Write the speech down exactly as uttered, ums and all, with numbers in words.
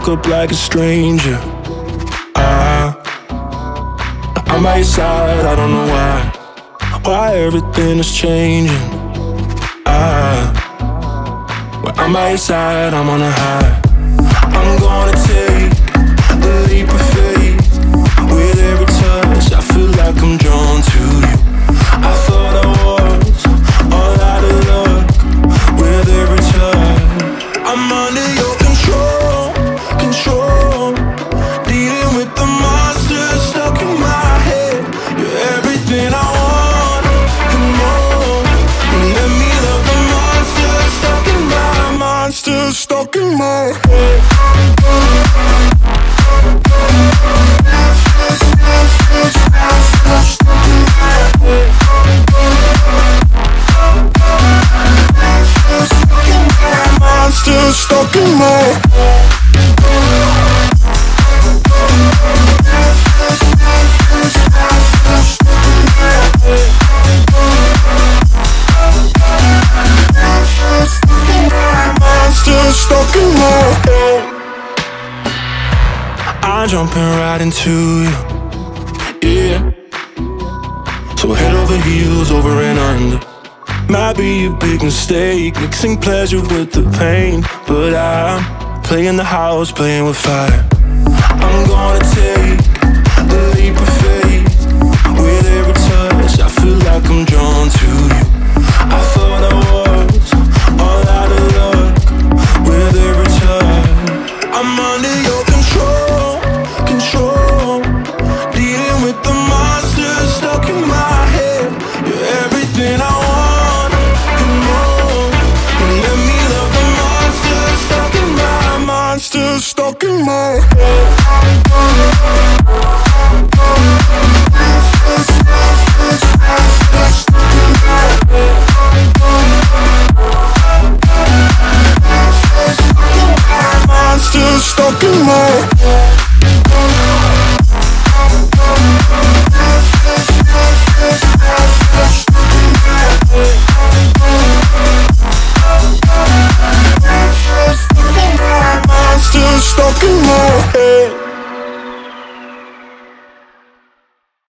woke up like a stranger. Ah, I'm by your side, I don't know why. Why everything is changing. Ah, when I'm by your side, I'm on a high. I'm gonna take a leap of faith. With every touch, I feel like I'm drawn to you. I thought I was all out of luck. With every touch, I'm under your control, control. Dealing with the monsters stuck in my head. You're everything I want, come on. And let me love the monsters stuck in my, monsters stuck in my head. Monsters stuck in my head. Monsters stuck in my head. I'm jumping right into you, yeah. So head over heels, over and under. Might be a big mistake, mixing pleasure with the pain. But I'm playing the house, playing with fire. I'm gonna take a leap of faith. With every touch, I feel like I'm drawn to you. I thought I was all out of luck. With every touch, I'm under your control, control. Dealing with the monsters stuck in my head. You're everything I want, come on. And let me love the monsters stuck in my, monsters stuck in my head. Monsters stuck in my head.